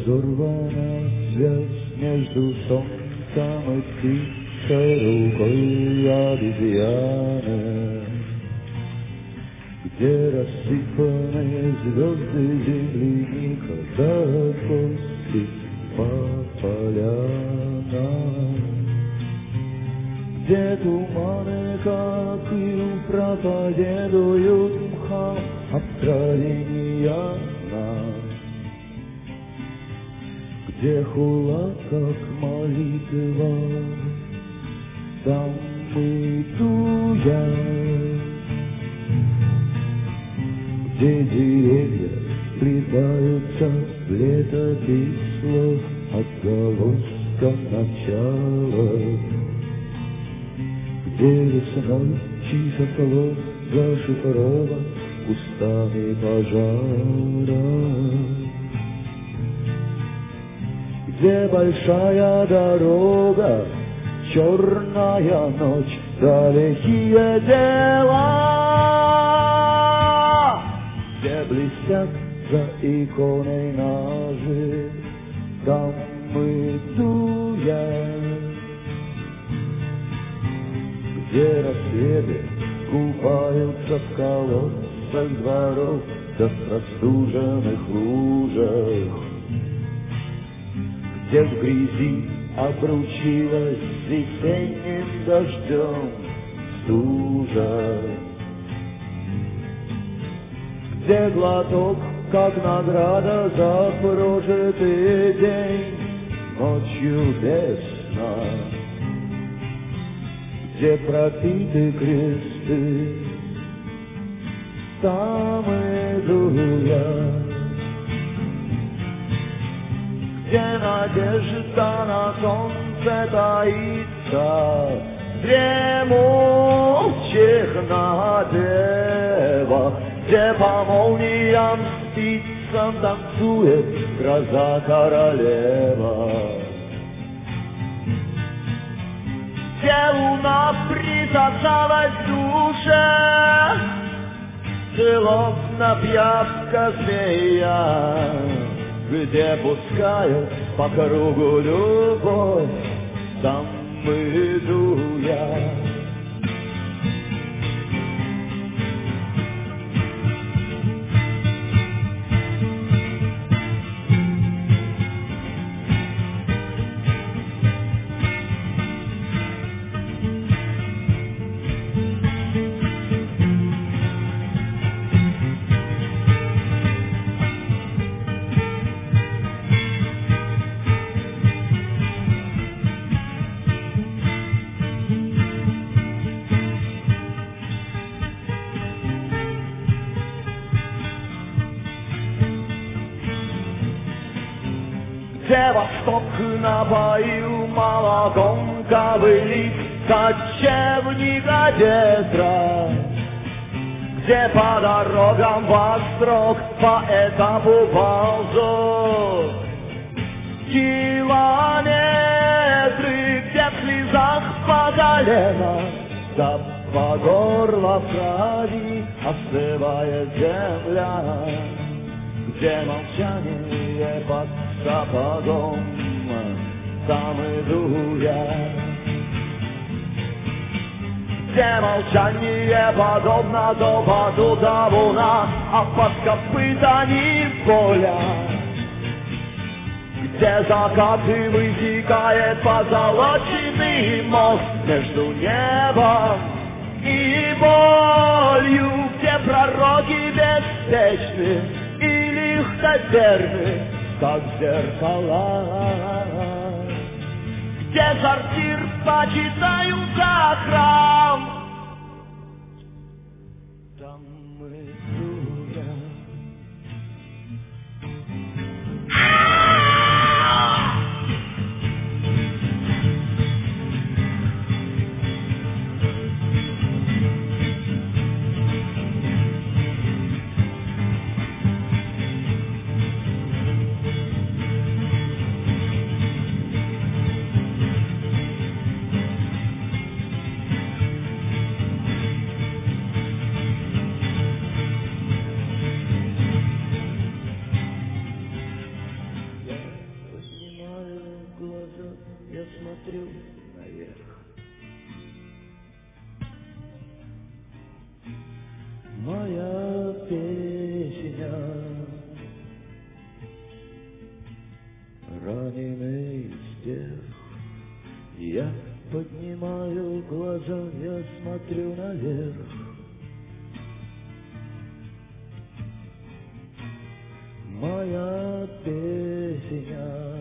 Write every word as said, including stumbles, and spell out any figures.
Разорвана связь между солнцем и птицей рукой обезьяны, где рассыпаны звезды земляника до кости по полянам, где туманы, как и проповедуют мхам откровения нам, где хула, как молитва, там иду я, где деревья сплетаются в летопись слов отголоском начала, где весной чьих слов зашифрован устами пожара, где большая дорога, черная ночь, далекие дела, где блестят за иконой ножи, там иду я, где рассветы купаются в колодцах дворов да в простуженных лужах, где в грязи обручилась весенним дождем стужа, где глоток, как награда за прожитый день, ночью без сна, где пропиты кресты, там иду я, где надежда на солнце таится, дремучих на девах, где по молниям спицам танцует гроза королева, где луна присосалась к душе, словно пьявка змея, где пускают по кругу любовь, там иду я. Где восток напоил молоком ковылик кочевника Дезра, где по дорогам вострок по этапу ползут километры, где в слезах по колено, да по горло в крови остывает земля, где молчание под сапогом, там иду я, где молчание подобно доводу табуна, а под копытами поля, где закаты вытекает позолоченный мост между небом и болью, где пророки беспечны и лиховерны, как зеркала, где сортир почитаю за храм, там иду я. глаза, я смотрю наверх. Моя песня